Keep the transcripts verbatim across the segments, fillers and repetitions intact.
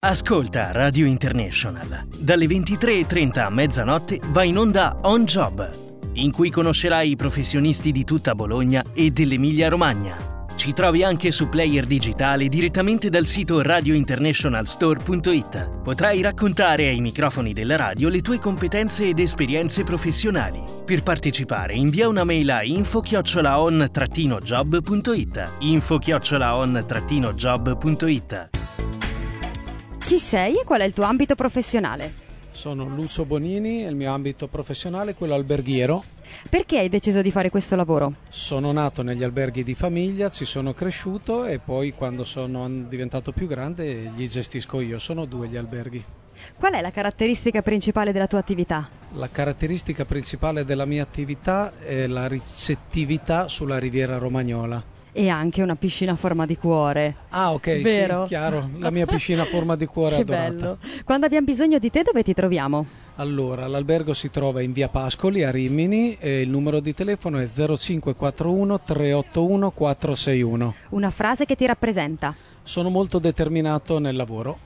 Ascolta Radio International. Dalle ventitré e trenta a mezzanotte va in onda On Job, in cui conoscerai i professionisti di tutta Bologna e dell'Emilia-Romagna. Ci trovi anche su player digitale direttamente dal sito radio international store punto it. Potrai raccontare ai microfoni della radio le tue competenze ed esperienze professionali. Per partecipare invia una mail a info chiocciola on trattino job punto it. info chiocciola on trattino job punto it. Chi sei e qual è il tuo ambito professionale? Sono Lucio Bonini e il mio ambito professionale è quello alberghiero. Perché hai deciso di fare questo lavoro? Sono nato negli alberghi di famiglia, ci sono cresciuto e poi quando sono diventato più grande li gestisco io. Sono due gli alberghi. Qual è la caratteristica principale della tua attività? La caratteristica principale della mia attività è la ricettività sulla riviera romagnola. E anche una piscina a forma di cuore. Ah, ok, vero? Sì, chiaro, la mia piscina a forma di cuore che adorata. Bello. Quando abbiamo bisogno di te, dove ti troviamo? Allora, l'albergo si trova in via Pascoli a Rimini e il numero di telefono è zero cinque quattro uno tre otto uno quattro sei uno. Una frase che ti rappresenta. Sono molto determinato nel lavoro.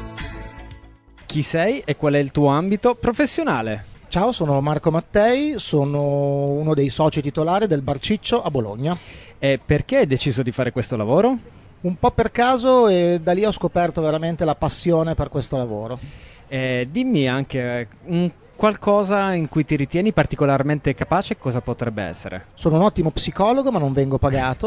Chi sei e qual è il tuo ambito professionale? Ciao, sono Marco Mattei, sono uno dei soci titolari del Bar Ciccio a Bologna. E perché hai deciso di fare questo lavoro? Un po' per caso e da lì ho scoperto veramente la passione per questo lavoro. E dimmi anche un qualcosa in cui ti ritieni particolarmente capace, cosa potrebbe essere? Sono un ottimo psicologo ma non vengo pagato.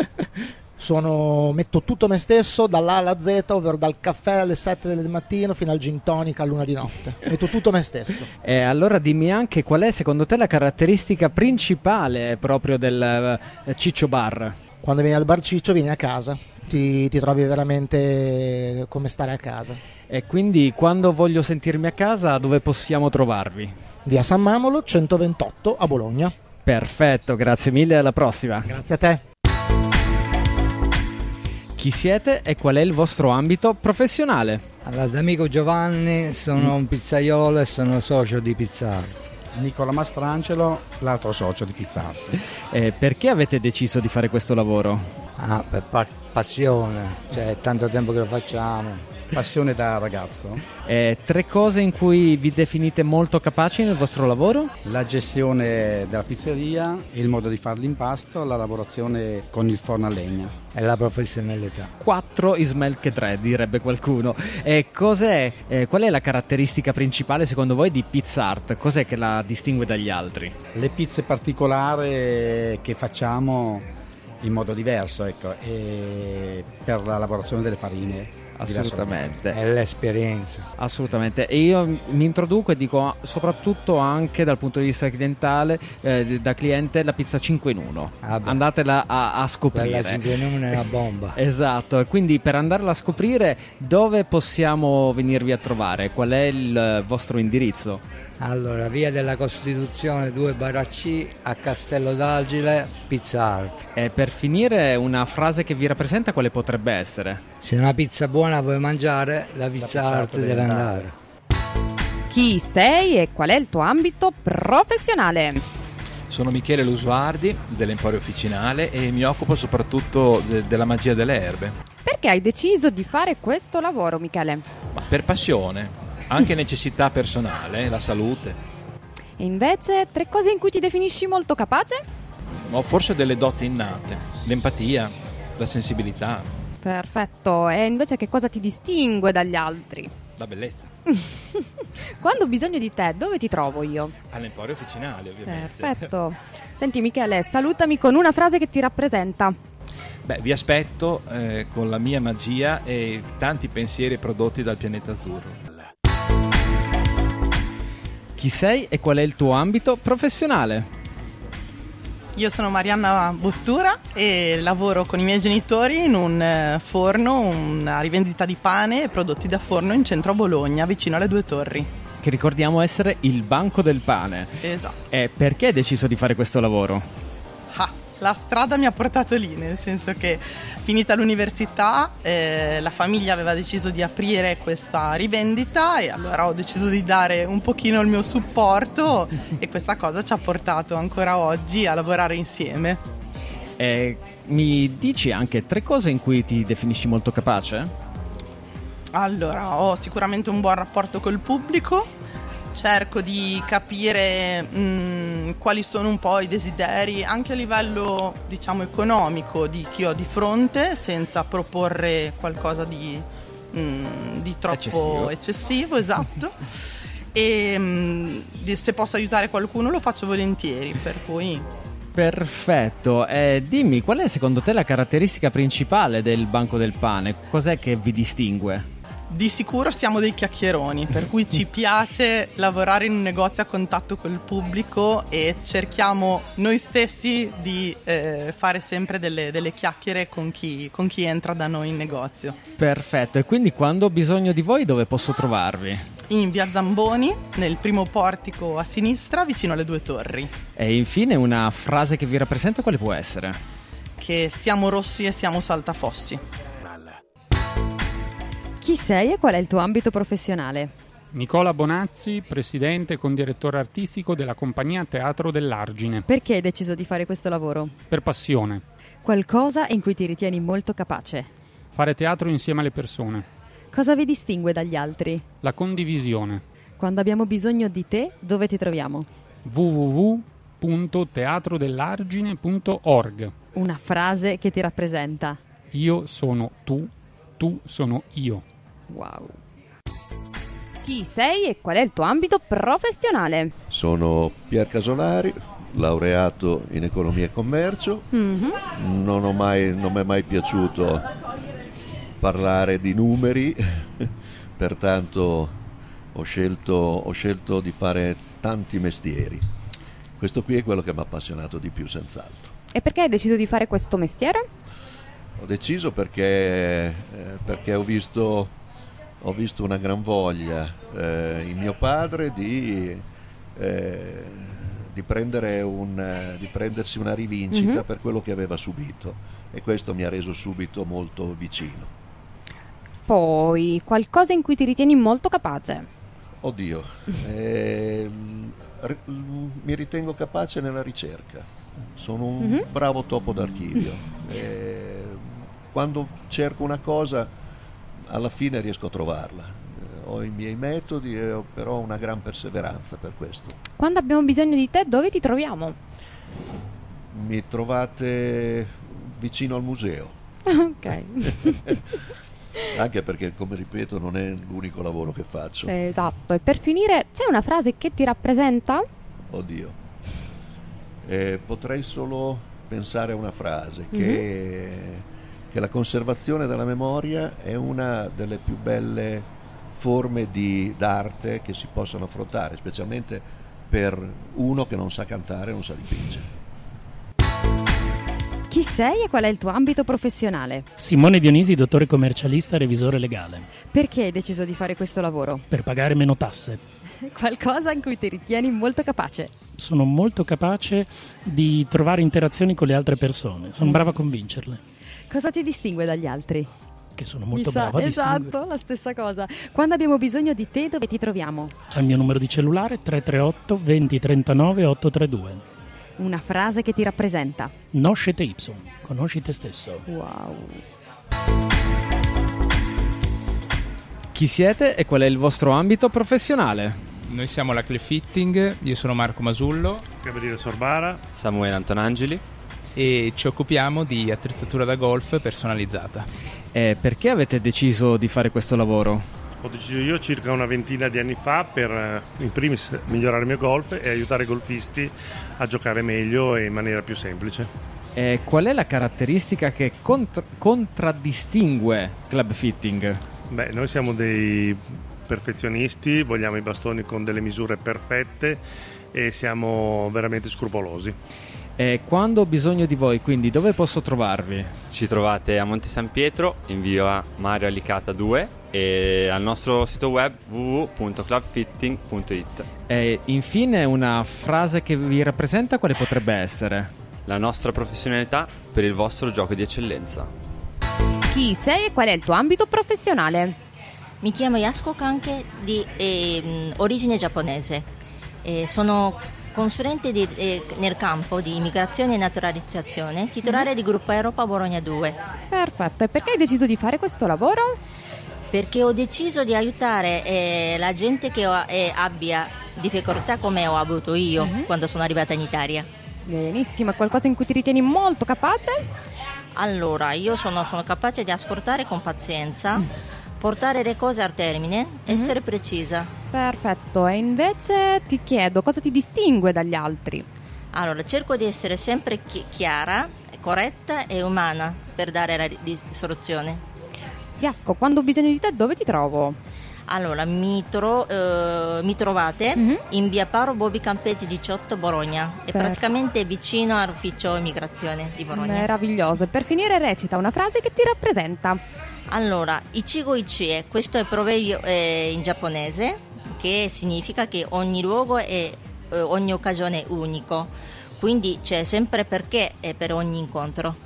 Sono, metto tutto me stesso dall'A alla Z, ovvero dal caffè alle sette del mattino fino al gin tonic a luna di notte. Metto tutto me stesso. E allora dimmi anche qual è secondo te la caratteristica principale proprio del uh, Ciccio Bar? Quando vieni al Bar Ciccio vieni a casa, ti, ti trovi veramente come stare a casa. E quindi quando voglio sentirmi a casa dove possiamo trovarvi? Via San Mamolo centoventotto a Bologna. Perfetto, grazie mille, alla prossima. Grazie a te. Chi siete e qual è il vostro ambito professionale? Allora, da amico Giovanni, sono un pizzaiolo e sono socio di Pizzart. Nicola Mastrangelo, l'altro socio di Pizzart. Eh, perché avete deciso di fare questo lavoro? Ah, per pa- passione, cioè è tanto tempo che lo facciamo. Passione da ragazzo. Eh, tre cose in cui vi definite molto capaci nel vostro lavoro? La gestione della pizzeria, il modo di fare l'impasto, la lavorazione con il forno a legna. E la professionalità. Quattro Ismael che tre, direbbe qualcuno. E cos'è, eh, qual è la caratteristica principale secondo voi di Pizzart? Cos'è che la distingue dagli altri? Le pizze particolari che facciamo in modo diverso, ecco, e per la lavorazione delle farine. Assolutamente. È l'esperienza. Assolutamente. E io mi introduco e dico soprattutto anche dal punto di vista clientale, eh, da cliente, la pizza cinque in uno. Ah, andatela a, a scoprire. La cinque in uno è una bomba. Esatto. Quindi per andarla a scoprire, dove possiamo venirvi a trovare? Qual è il vostro indirizzo? Allora, via della Costituzione due barra C a Castello d'Agile, Pizzart. E per finire, una frase che vi rappresenta, quale potrebbe essere? Se una pizza buona vuoi mangiare, la Pizzart deve andare. Chi sei e qual è il tuo ambito professionale? Sono Michele Lusuardi dell'Emporio Officinale e mi occupo soprattutto de- della magia delle erbe. Perché hai deciso di fare questo lavoro, Michele? Ma per passione. Anche necessità personale, la salute. E invece tre cose in cui ti definisci molto capace? Ho forse delle doti innate, l'empatia, la sensibilità. Perfetto, e invece che cosa ti distingue dagli altri? La bellezza. Quando ho bisogno di te, dove ti trovo io? All'Emporio Officinale, ovviamente. Perfetto. Senti Michele, salutami con una frase che ti rappresenta. Beh, vi aspetto eh, con la mia magia e tanti pensieri prodotti dal pianeta azzurro. Chi sei e qual è il tuo ambito professionale? Io sono Marianna Bottura e lavoro con i miei genitori in un forno, una rivendita di pane e prodotti da forno in centro a Bologna, vicino alle Due Torri. Che ricordiamo essere il Banco del Pane. Esatto. E perché hai deciso di fare questo lavoro? Ah, la strada mi ha portato lì, nel senso che finita l'università eh, la famiglia aveva deciso di aprire questa rivendita e allora ho deciso di dare un pochino il mio supporto e questa cosa ci ha portato ancora oggi a lavorare insieme. E mi dici anche tre cose in cui ti definisci molto capace? Allora, ho sicuramente un buon rapporto col pubblico, cerco di capire mh, quali sono un po' i desideri anche a livello, diciamo, economico di chi ho di fronte, senza proporre qualcosa di, mh, di troppo eccessivo, eccessivo esatto. E mh, se posso aiutare qualcuno lo faccio volentieri, per cui... Perfetto, eh, dimmi, qual è secondo te la caratteristica principale del Banco del Pane? Cos'è che vi distingue? Di sicuro siamo dei chiacchieroni, per cui ci piace lavorare in un negozio a contatto col pubblico e cerchiamo noi stessi di eh, fare sempre delle, delle chiacchiere con chi, con chi entra da noi in negozio. Perfetto, e quindi quando ho bisogno di voi dove posso trovarvi? In via Zamboni, nel primo portico a sinistra, vicino alle due torri. E infine una frase che vi rappresenta, quale può essere? Che siamo rossi e siamo saltafossi. Chi sei e qual è il tuo ambito professionale? Nicola Bonazzi, presidente e condirettore artistico della compagnia Teatro dell'Argine. Perché hai deciso di fare questo lavoro? Per passione. Qualcosa in cui ti ritieni molto capace? Fare teatro insieme alle persone. Cosa vi distingue dagli altri? La condivisione. Quando abbiamo bisogno di te, dove ti troviamo? w w w punto teatro dell'argine punto org. Una frase che ti rappresenta. Io sono tu, tu sono io. Wow. Chi sei e qual è il tuo ambito professionale? Sono Pier Casolari, laureato in economia e commercio. Mm-hmm. Non ho mai, non mi è mai piaciuto parlare di numeri, pertanto ho scelto, ho scelto di fare tanti mestieri. Questo qui è quello che mi ha appassionato di più, senz'altro. E perché hai deciso di fare questo mestiere? Ho deciso perché, eh, perché ho visto ho visto una gran voglia eh, in mio padre di, eh, di, prendere un, di prendersi una rivincita mm-hmm. per quello che aveva subito, e questo mi ha reso subito molto vicino. Poi, qualcosa in cui ti ritieni molto capace? Oddio, eh, r- mi ritengo capace nella ricerca, sono un mm-hmm. bravo topo d'archivio. Eh, quando cerco una cosa alla fine riesco a trovarla, eh, ho i miei metodi e ho però una gran perseveranza per questo. Quando abbiamo bisogno di te, dove ti troviamo? Mi trovate vicino al museo. Ok. Anche perché, come ripeto, non è l'unico lavoro che faccio. Esatto. E per finire, c'è una frase che ti rappresenta? Oddio, eh, potrei solo pensare a una frase che mm-hmm. che la conservazione della memoria è una delle più belle forme di, d'arte che si possono affrontare, specialmente per uno che non sa cantare e non sa dipingere. Chi sei e qual è il tuo ambito professionale? Simone Dionisi, dottore commercialista e revisore legale. Perché hai deciso di fare questo lavoro? Per pagare meno tasse. Qualcosa in cui ti ritieni molto capace? Sono molto capace di trovare interazioni con le altre persone, sono bravo a convincerle. Cosa ti distingue dagli altri? Che sono molto sa, bravo a distinguere. Esatto, la stessa cosa. Quando abbiamo bisogno di te, dove ti troviamo? Al mio numero di cellulare tre tre otto venti trentanove ottocentotrentadue. Una frase che ti rappresenta. Nosce te ipsum, conosci te stesso. Wow. Chi siete e qual è il vostro ambito professionale? Noi siamo la Clay Fitting, io sono Marco Masullo, Gabriele Sorbara, Samuele Antonangeli e ci occupiamo di attrezzatura da golf personalizzata. E perché avete deciso di fare questo lavoro? Ho deciso io circa una ventina di anni fa per in primis migliorare il mio golf e aiutare i golfisti a giocare meglio e in maniera più semplice. E qual è la caratteristica che cont- contraddistingue Club Fitting? Beh, noi siamo dei perfezionisti, vogliamo i bastoni con delle misure perfette e siamo veramente scrupolosi. E quando ho bisogno di voi, quindi dove posso trovarvi? Ci trovate a Monte San Pietro in via Mario Alicata due e al nostro sito web w w w punto club fitting punto i t. E infine una frase che vi rappresenta, quale potrebbe essere? La nostra professionalità per il vostro gioco di eccellenza. Chi sei e qual è il tuo ambito professionale? Mi chiamo Yasuko Kanke, di eh, origine giapponese. Eh, sono consulente di, eh, nel campo di immigrazione e naturalizzazione, titolare mm-hmm. di Gruppo Europa Bologna due. Perfetto, e perché hai deciso di fare questo lavoro? Perché ho deciso di aiutare eh, la gente che ho, eh, abbia difficoltà come ho avuto io mm-hmm. quando sono arrivata in Italia. Benissimo, è qualcosa in cui ti ritieni molto capace? Allora, io sono, sono capace di ascoltare con pazienza, mm. portare le cose al termine, mm-hmm. essere precisa. Perfetto, e invece ti chiedo cosa ti distingue dagli altri? Allora, cerco di essere sempre chi- chiara, corretta e umana per dare la ri- soluzione. Fiasco, quando ho bisogno di te dove ti trovo? Allora, mi, tro- eh, mi trovate mm-hmm. in via Paolo Bovi Campeggi diciotto Bologna, è per... praticamente vicino all'ufficio immigrazione di Bologna. Meraviglioso, e per finire recita una frase che ti rappresenta. Allora, Ichigo Ichie, questo è proverbio eh, in giapponese, che significa che ogni luogo e eh, ogni occasione è unico, quindi c'è sempre perché e per ogni incontro.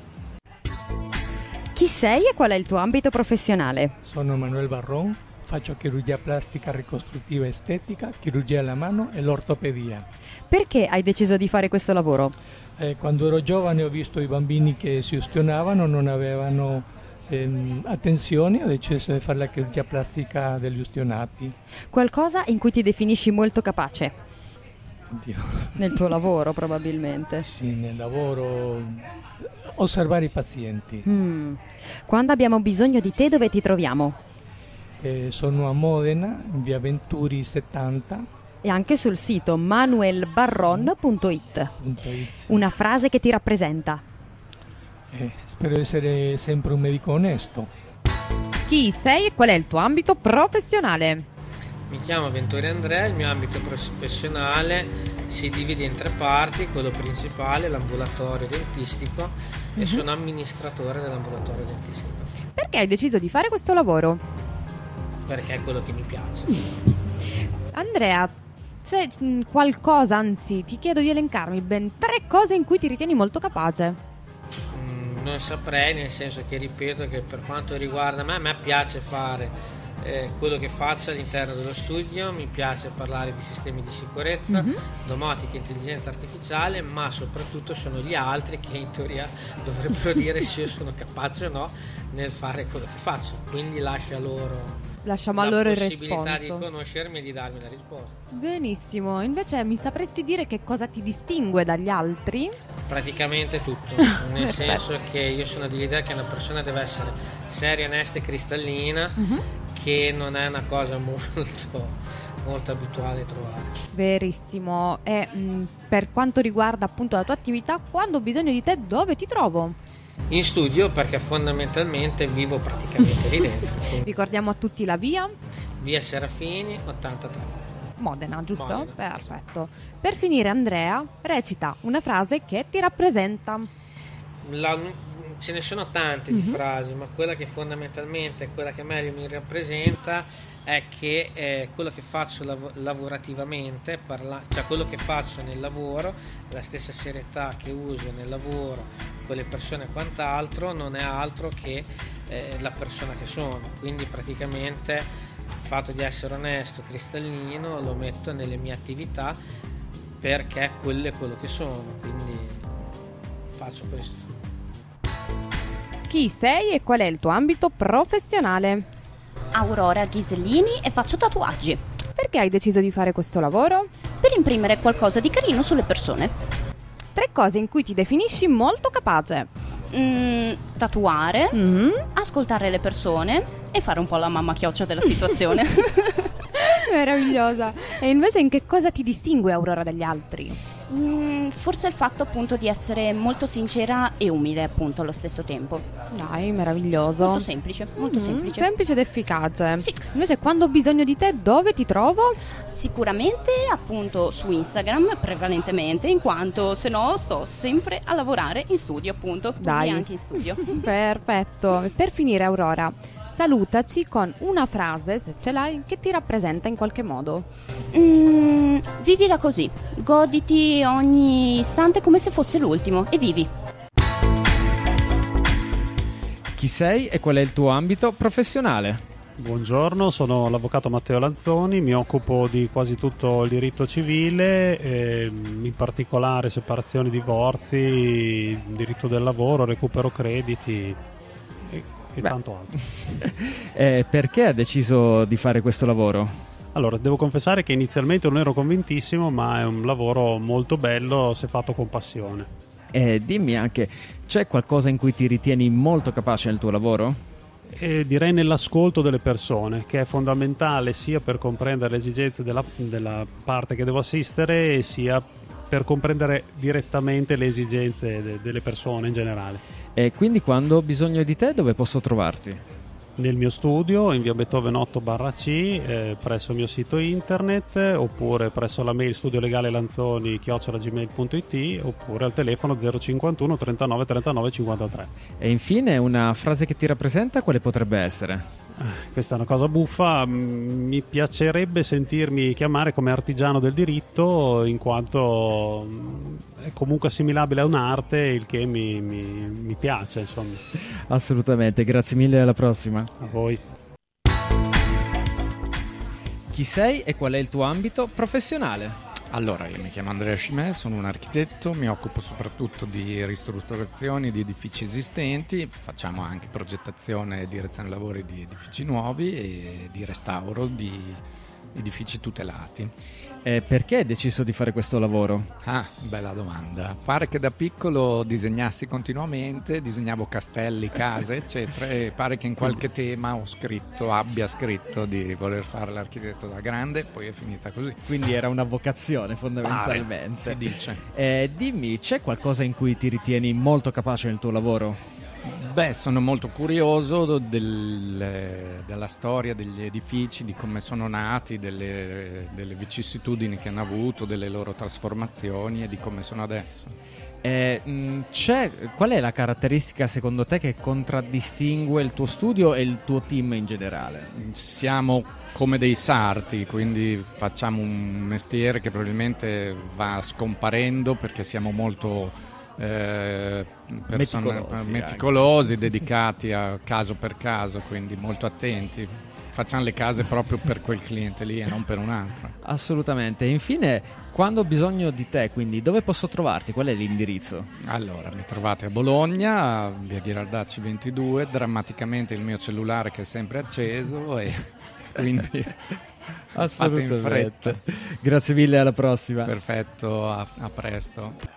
Chi sei e qual è il tuo ambito professionale? Sono Manuel Barron, faccio chirurgia plastica ricostruttiva estetica, chirurgia alla mano e l'ortopedia. Perché hai deciso di fare questo lavoro? Eh, quando ero giovane ho visto i bambini che si ustionavano, non avevano ehm, attenzione, ho deciso di fare la chirurgia plastica degli ustionati. Qualcosa in cui ti definisci molto capace? Oddio. Nel tuo lavoro probabilmente. Sì, nel lavoro... osservare i pazienti. Mm. Quando abbiamo bisogno di te dove ti troviamo? Eh, sono a Modena, in via Venturi settanta. E anche sul sito manuel barron punto it. Una frase che ti rappresenta? Eh, spero di essere sempre un medico onesto. Chi sei e qual è il tuo ambito professionale? Mi chiamo Venturi Andrea, il mio ambito professionale si divide in tre parti, quello principale, l'ambulatorio dentistico, mm-hmm. e sono amministratore dell'ambulatorio dentistico. Perché hai deciso di fare questo lavoro? Perché è quello che mi piace. Andrea, c'è qualcosa, anzi ti chiedo di elencarmi ben tre cose in cui ti ritieni molto capace. Mm, non saprei, nel senso che ripeto che per quanto riguarda me, a me piace fare Eh, quello che faccio all'interno dello studio, mi piace parlare di sistemi di sicurezza, mm-hmm. domotica, intelligenza artificiale, ma soprattutto sono gli altri che in teoria dovrebbero dire se io sono capace o no nel fare quello che faccio, quindi lascia loro Lasciamo a loro il responso, la possibilità di conoscermi e di darmi la risposta. Benissimo, invece mi sapresti dire che cosa ti distingue dagli altri? Praticamente tutto, nel senso che io sono dell'idea che una persona deve essere seria, onesta e cristallina, uh-huh. che non è una cosa molto, molto abituale trovare. Verissimo, e mh, per quanto riguarda appunto la tua attività, quando ho bisogno di te dove ti trovo? In studio, perché fondamentalmente vivo praticamente lì dentro. Ricordiamo a tutti la via? Via Serafini ottantatré. Modena, giusto? Modena. Perfetto. Per finire, Andrea, recita una frase che ti rappresenta. La, ce ne sono tante di mm-hmm. frasi, ma quella che fondamentalmente è quella che meglio mi rappresenta è che eh, quello che faccio lav- lavorativamente, parla- cioè quello che faccio nel lavoro, la stessa serietà che uso nel lavoro con le persone e quant'altro, non è altro che eh, la persona che sono. Quindi praticamente il fatto di essere onesto, cristallino, lo metto nelle mie attività perché quello è quello che sono, quindi faccio questo. Chi sei e qual è il tuo ambito professionale? Aurora Ghisellini e faccio tatuaggi. Perché hai deciso di fare questo lavoro? Per imprimere qualcosa di carino sulle persone. Tre cose in cui ti definisci molto capace. Mm, tatuare, mm-hmm. ascoltare le persone e fare un po' la mamma chioccia della situazione. Meravigliosa. E invece in che cosa ti distingue Aurora dagli altri? Mm, forse il fatto appunto di essere molto sincera e umile appunto allo stesso tempo. Dai, meraviglioso. Molto semplice, molto mm-hmm. semplice. Semplice ed efficace. Sì. Invece quando ho bisogno di te dove ti trovo? Sicuramente appunto su Instagram prevalentemente, in quanto se no sto sempre a lavorare in studio appunto. Dai. E anche in studio. Perfetto. Per finire Aurora, salutaci con una frase, se ce l'hai, che ti rappresenta in qualche modo. Mm, vivila così, goditi ogni istante come se fosse l'ultimo e vivi. Chi sei e qual è il tuo ambito professionale? Buongiorno, sono l'avvocato Matteo Lanzoni, mi occupo di quasi tutto il diritto civile, eh, in particolare separazioni, divorzi, diritto del lavoro, recupero crediti. e Beh. tanto altro. eh, perché ha deciso di fare questo lavoro? Allora, devo confessare che inizialmente non ero convintissimo, ma è un lavoro molto bello se fatto con passione. Eh, dimmi anche, c'è qualcosa in cui ti ritieni molto capace nel tuo lavoro? E direi nell'ascolto delle persone, che è fondamentale sia per comprendere le esigenze della, della parte che devo assistere, sia per comprendere direttamente le esigenze de, delle persone in generale. E quindi quando ho bisogno di te, dove posso trovarti? Nel mio studio in via Beethoven otto barra C, eh, presso il mio sito internet, oppure presso la mail studiolegalelanzoni chiocciola gmail punto it, oppure al telefono zero cinquantuno trentanove trentanove cinquantatré. E infine una frase che ti rappresenta, quale potrebbe essere? Questa è una cosa buffa, mi piacerebbe sentirmi chiamare come artigiano del diritto, in quanto è comunque assimilabile a un'arte, il che mi, mi, mi piace, insomma. Assolutamente, grazie mille, alla prossima. A voi. Chi sei e qual è il tuo ambito professionale? Allora, io mi chiamo Andrea Scimè, sono un architetto, mi occupo soprattutto di ristrutturazioni di edifici esistenti, facciamo anche progettazione e direzione lavori di edifici nuovi e di restauro di edifici tutelati. Eh, perché hai deciso di fare questo lavoro? Ah, bella domanda. Pare che da piccolo disegnassi continuamente, disegnavo castelli, case, eccetera, e pare che in qualche tema ho scritto, abbia scritto di voler fare l'architetto da grande, poi è finita così. Quindi era una vocazione fondamentalmente. Pare, si dice. Eh, dimmi, c'è qualcosa in cui ti ritieni molto capace nel tuo lavoro? Beh, sono molto curioso del, della storia degli edifici, di come sono nati, delle, delle vicissitudini che hanno avuto, delle loro trasformazioni e di come sono adesso. Eh, c'è, qual è la caratteristica secondo te che contraddistingue il tuo studio e il tuo team in generale? Siamo come dei sarti, quindi facciamo un mestiere che probabilmente va scomparendo perché siamo molto... Eh, persone, meticolosi, meticolosi dedicati a caso per caso, quindi molto attenti. Facciamo le case proprio per quel cliente lì e non per un altro. Assolutamente. Infine, quando ho bisogno di te, quindi dove posso trovarti? Qual è l'indirizzo? Allora, mi trovate a Bologna, via Ghirardacci ventidue, drammaticamente il mio cellulare che è sempre acceso e quindi fate in fretta. Grazie mille, alla prossima. Perfetto, a, a presto.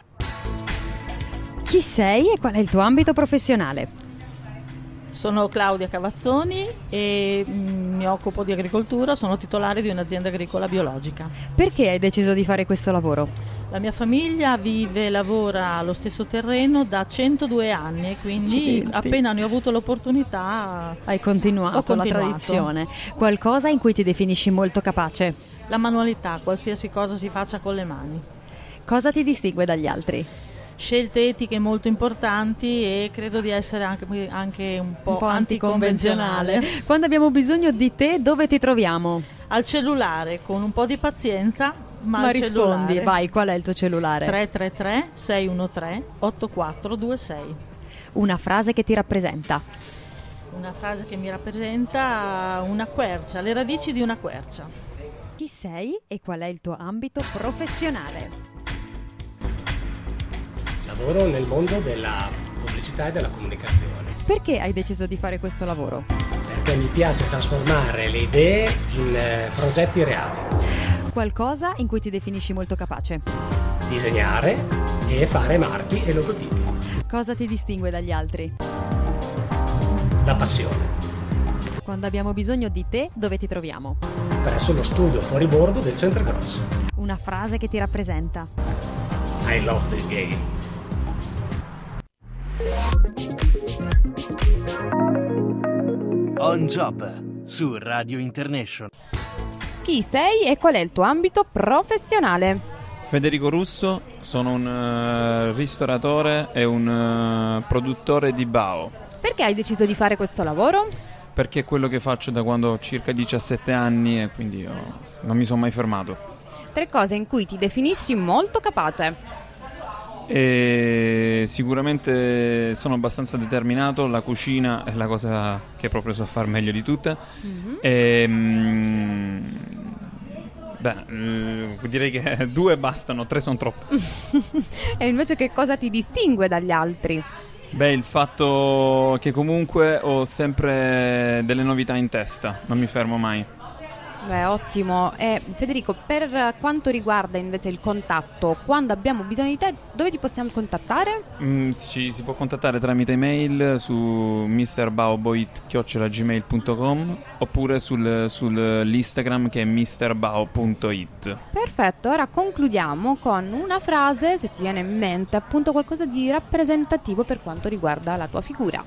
Chi sei e qual è il tuo ambito professionale? Sono Claudia Cavazzoni e mm, mi occupo di agricoltura, sono titolare di un'azienda agricola biologica. Perché hai deciso di fare questo lavoro? La mia famiglia vive e lavora allo stesso terreno da centodue anni e quindi Accidenti. appena ne ho avuto l'opportunità Hai continuato, ho continuato. la tradizione. Qualcosa in cui ti definisci molto capace? La manualità, qualsiasi cosa si faccia con le mani. Cosa ti distingue dagli altri? Scelte etiche molto importanti e credo di essere anche, anche un po', Un po' anticonvenzionale. anticonvenzionale. Quando abbiamo bisogno di te, dove ti troviamo? Al cellulare, con un po' di pazienza, ma, Ma al rispondi, cellulare. vai, qual è il tuo cellulare? tre tre tre sei uno tre otto quattro due sei. Una frase che ti rappresenta. Una frase che mi rappresenta una quercia, le radici di una quercia. Chi sei e qual è il tuo ambito professionale? Lavoro nel mondo della pubblicità e della comunicazione. Perché hai deciso di fare questo lavoro? Perché mi piace trasformare le idee in eh, progetti reali. Qualcosa in cui ti definisci molto capace. Disegnare e fare marchi e logotipi. Cosa ti distingue dagli altri? La passione. Quando abbiamo bisogno di te, dove ti troviamo? Presso lo studio fuori bordo del Centro Grosso. Una frase che ti rappresenta. I love the game. On Job su Radio International. Chi sei e qual è il tuo ambito professionale? Federico Russo, sono un uh, ristoratore e un uh, produttore di bao. Perché hai deciso di fare questo lavoro? Perché è quello che faccio da quando ho circa diciassette anni e quindi io non mi sono mai fermato. Tre cose in cui ti definisci molto capace. E sicuramente sono abbastanza determinato, la cucina è la cosa che proprio so far meglio di tutte. Mm-hmm. E, mm, beh, direi che due bastano, tre sono troppo. E invece che cosa ti distingue dagli altri? Beh, il fatto che comunque ho sempre delle novità in testa, non mi fermo mai. Beh, ottimo. E Federico, per quanto riguarda invece il contatto, quando abbiamo bisogno di te, dove ti possiamo contattare? Mm, ci si può contattare tramite email su misterbaoboit chiocciola gmail punto com oppure sul, sull'Instagram che è misterbao punto it. Perfetto, ora concludiamo con una frase, se ti viene in mente appunto qualcosa di rappresentativo per quanto riguarda la tua figura.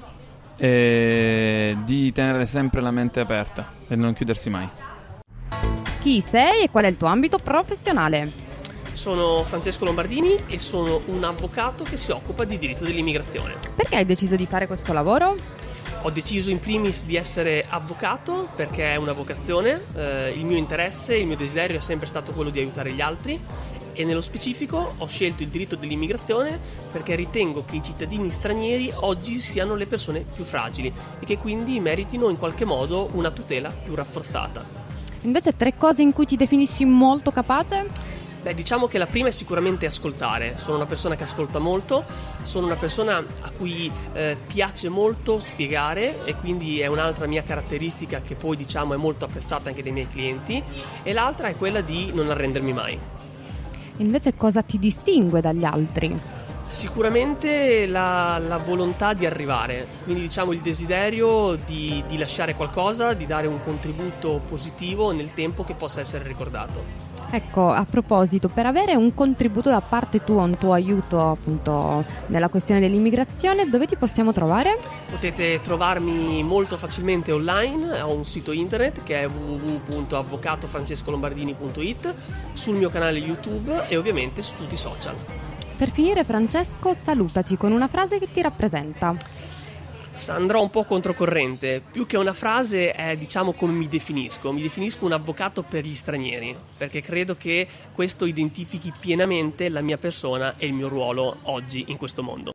E di tenere sempre la mente aperta e non chiudersi mai. Chi sei e qual è il tuo ambito professionale? Sono Francesco Lombardini e sono un avvocato che si occupa di diritto dell'immigrazione. Perché hai deciso di fare questo lavoro? Ho deciso in primis di essere avvocato perché è una vocazione, eh, il mio interesse, il mio desiderio è sempre stato quello di aiutare gli altri e nello specifico ho scelto il diritto dell'immigrazione perché ritengo che i cittadini stranieri oggi siano le persone più fragili e che quindi meritino in qualche modo una tutela più rafforzata. Invece tre cose in cui ti definisci molto capace? Beh, diciamo che la prima è sicuramente ascoltare. Sono una persona che ascolta molto, sono una persona a cui eh, piace molto spiegare e quindi è un'altra mia caratteristica che poi diciamo è molto apprezzata anche dai miei clienti, e l'altra è quella di non arrendermi mai. Invece cosa ti distingue dagli altri? Sicuramente la, la volontà di arrivare, quindi diciamo il desiderio di, di lasciare qualcosa, di dare un contributo positivo nel tempo che possa essere ricordato. Ecco, a proposito, per avere un contributo da parte tua, un tuo aiuto appunto nella questione dell'immigrazione, dove ti possiamo trovare? Potete trovarmi molto facilmente online, ho un sito internet che è w w w punto avvocato francesco lombardini punto it, sul mio canale YouTube e ovviamente su tutti i social. Per finire, Francesco, salutaci con una frase che ti rappresenta. Andrò un po' controcorrente, più che una frase è diciamo come mi definisco, mi definisco un avvocato per gli stranieri, perché credo che questo identifichi pienamente la mia persona e il mio ruolo oggi in questo mondo.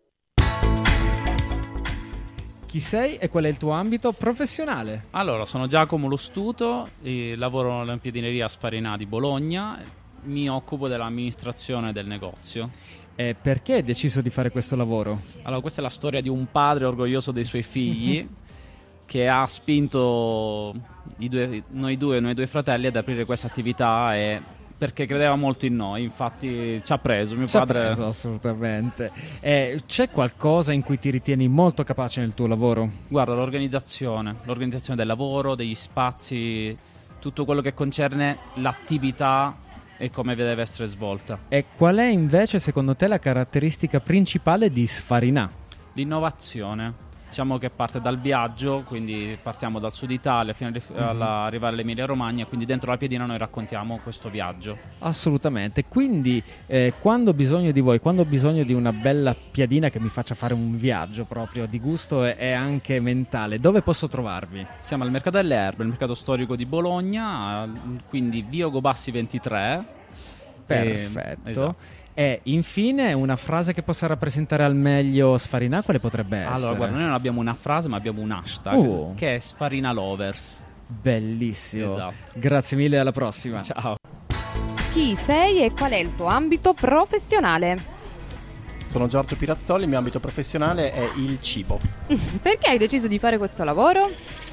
Chi sei e qual è il tuo ambito professionale? Allora, sono Giacomo Lostuto, e lavoro all'Olimpiadineria Sfarinà di Bologna, mi occupo dell'amministrazione del negozio. E perché hai deciso di fare questo lavoro? Allora, questa è la storia di un padre orgoglioso dei suoi figli che ha spinto i due, noi due, noi due fratelli ad aprire questa attività e perché credeva molto in noi, infatti ci ha preso mio ci padre. ha preso assolutamente. E c'è qualcosa in cui ti ritieni molto capace nel tuo lavoro? Guarda, l'organizzazione, l'organizzazione del lavoro, degli spazi, tutto quello che concerne l'attività e come deve essere svolta. E qual è invece secondo te la caratteristica principale di Sfarinà? L'innovazione. Diciamo che parte dal viaggio, quindi partiamo dal sud Italia fino ad mm-hmm. arrivare all'Emilia Romagna, quindi dentro la piadina noi raccontiamo questo viaggio. Assolutamente, quindi eh, quando ho bisogno di voi, quando ho bisogno di una bella piadina che mi faccia fare un viaggio proprio di gusto e, e anche mentale, dove posso trovarvi? Siamo al Mercato delle Erbe, il mercato storico di Bologna, quindi Via Gobassi ventitré. Perfetto. E, esatto. E infine una frase che possa rappresentare al meglio Sfarinà, quale potrebbe essere? Allora, guarda, noi non abbiamo una frase, ma abbiamo un hashtag uh. che è Sfarina Lovers. Bellissimo. Esatto. Grazie mille, alla prossima. Ciao. Chi sei e qual è il tuo ambito professionale? Sono Giorgio Pirazzoli, il mio ambito professionale è il cibo. Perché hai deciso di fare questo lavoro?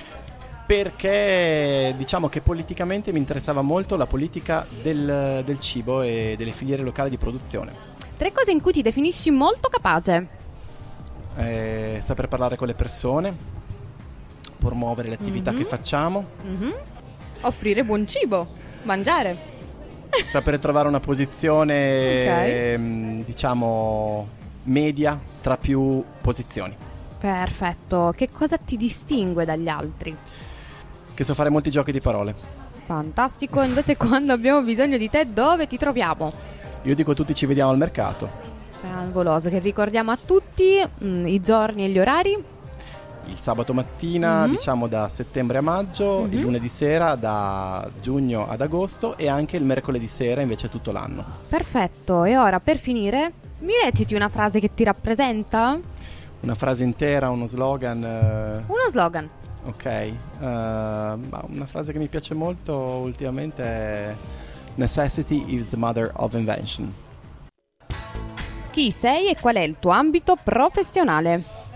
Perché diciamo che politicamente mi interessava molto la politica del, del cibo e delle filiere locali di produzione. Tre cose in cui ti definisci molto capace. Eh, saper parlare con le persone, promuovere le attività mm-hmm. che facciamo, mm-hmm. offrire buon cibo, mangiare, sapere trovare una posizione okay. ehm, diciamo media tra più posizioni. Perfetto. Che cosa ti distingue dagli altri? Che so fare molti giochi di parole. Fantastico. Invece quando abbiamo bisogno di te, dove ti troviamo? Io dico a tutti ci vediamo al mercato. Favoloso, che ricordiamo a tutti mh, i giorni e gli orari. Il sabato mattina, mm-hmm. diciamo da settembre a maggio, mm-hmm. il lunedì sera da giugno ad agosto e anche il mercoledì sera invece tutto l'anno. Perfetto. E ora per finire, mi reciti una frase che ti rappresenta? Una frase intera, uno slogan? Uh... Uno slogan. Ok, uh, una frase che mi piace molto ultimamente è Necessity is the mother of invention. Chi sei e qual è il tuo ambito professionale?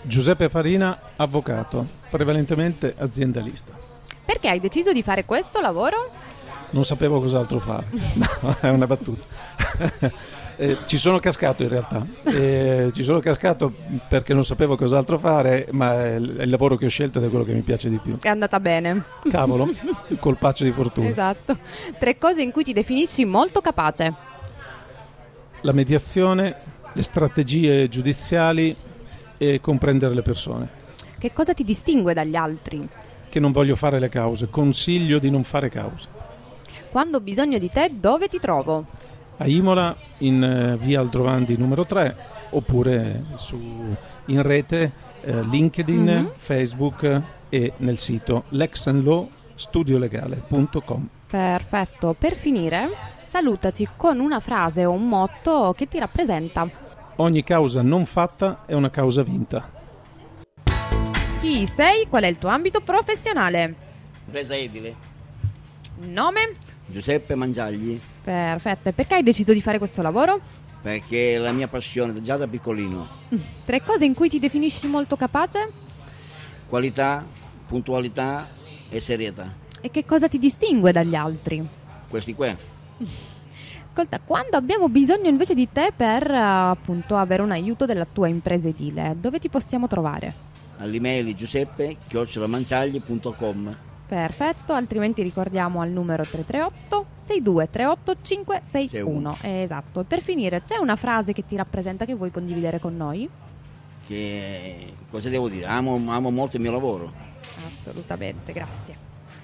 Giuseppe Farina, avvocato, prevalentemente aziendalista. Perché hai deciso di fare questo lavoro? Non sapevo cos'altro fare. No, è una battuta. eh, ci sono cascato in realtà. Eh, ci sono cascato perché non sapevo cos'altro fare, ma è il, è il lavoro che ho scelto ed è quello che mi piace di più. È andata bene. Cavolo, colpaccio di fortuna. Esatto. Tre cose in cui ti definisci molto capace. La mediazione, le strategie giudiziali e comprendere le persone. Che cosa ti distingue dagli altri? Che non voglio fare le cause, consiglio di non fare cause. Quando ho bisogno di te, dove ti trovo? A Imola, in eh, via Aldrovandi numero tre, oppure su, in rete, eh, LinkedIn, mm-hmm. Facebook e nel sito lex and law studio legale punto com. Perfetto. Per finire, salutaci con una frase o un motto che ti rappresenta. Ogni causa non fatta è una causa vinta. Chi sei? Qual è il tuo ambito professionale? Impresa edile. Nome? Giuseppe Mangiagli. Perfetto. E perché hai deciso di fare questo lavoro? Perché è la mia passione, già da piccolino. Tre cose in cui ti definisci molto capace? Qualità, puntualità e serietà. E che cosa ti distingue dagli altri? Questi qua. Ascolta, quando abbiamo bisogno invece di te per appunto avere un aiuto della tua impresa edile, dove ti possiamo trovare? All'email giuseppe chiocciola mangiagli punto com. Perfetto, altrimenti ricordiamo al numero tre tre otto sei due tre otto cinque sei uno. Esatto. E per finire, c'è una frase che ti rappresenta che vuoi condividere con noi? Che cosa devo dire? Amo, amo molto il mio lavoro. Assolutamente, grazie.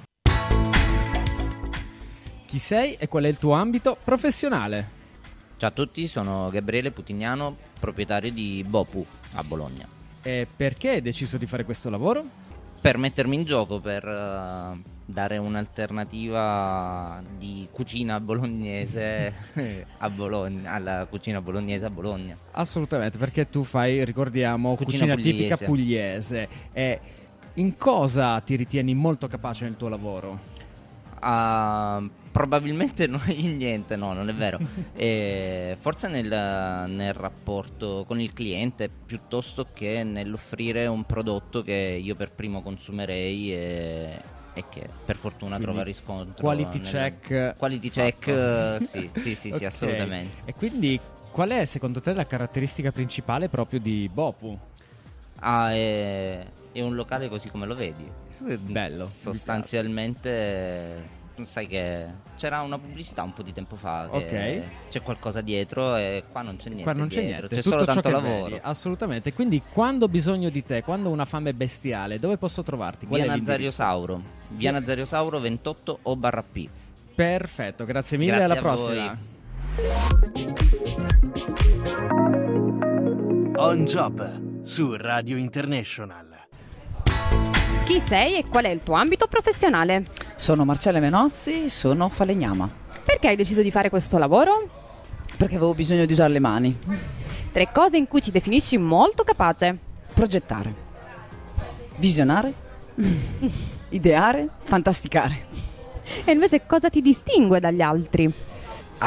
Chi sei e qual è il tuo ambito professionale? Ciao a tutti, sono Gabriele Putignano, proprietario di Bopu a Bologna. E perché hai deciso di fare questo lavoro? Per mettermi in gioco, per uh, dare un'alternativa di cucina bolognese a Bologna, alla cucina bolognese a Bologna. Assolutamente, perché tu fai, ricordiamo, cucina, cucina pugliese. tipica pugliese. E in cosa ti ritieni molto capace nel tuo lavoro? Uh, probabilmente non in niente, no, non è vero. E forse nel, nel rapporto con il cliente piuttosto che nell'offrire un prodotto che io per primo consumerei e, e che per fortuna quindi trova riscontro. Quality nel, check. Quality check, sì, sì, sì, okay. Sì, assolutamente. E quindi qual è secondo te la caratteristica principale proprio di Bopu? Ah, è, è un locale così come lo vedi. Bello. Sostanzialmente sai che c'era una pubblicità un po' di tempo fa che okay. C'è qualcosa dietro e qua non c'è niente. Qua non c'è dietro, niente, c'è tutto solo tanto ciò che lavoro. Vedi, assolutamente. Quindi quando ho bisogno di te, quando ho una fame bestiale, dove posso trovarti? Qual Via è Nazario Sauro. Via Nazario Sauro ventotto o barra P. Perfetto, grazie mille, grazie alla prossima. On Job su Radio International. Chi sei e qual è il tuo ambito professionale? Sono Marcella Menozzi, sono falegnama. Perché hai deciso di fare questo lavoro? Perché avevo bisogno di usare le mani. Tre cose in cui ci definisci molto capace. Progettare, visionare, ideare, fantasticare. E invece cosa ti distingue dagli altri? Uh,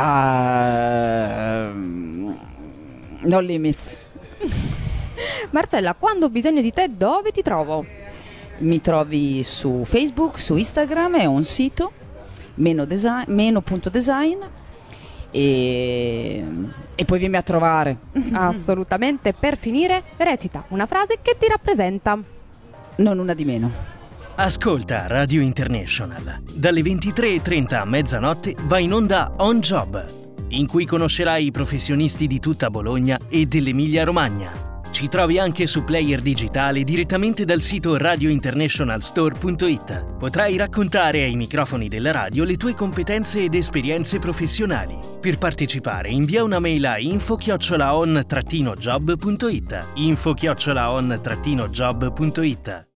no limits. Marcella, quando ho bisogno di te, dove ti trovo? Mi trovi su Facebook, su Instagram, è un sito, meno, design, meno punto design e, e poi vieni a trovare. Assolutamente. Per finire, recita una frase che ti rappresenta. Non una di meno. Ascolta Radio International. Dalle ventitré e trenta a mezzanotte va in onda On Job, in cui conoscerai i professionisti di tutta Bologna e dell'Emilia Romagna. Ci trovi anche su player digitale direttamente dal sito radio international store punto it. Potrai raccontare ai microfoni della radio le tue competenze ed esperienze professionali. Per partecipare invia una mail a info chiocciola on trattino job punto it. info chiocciola on trattino job punto it.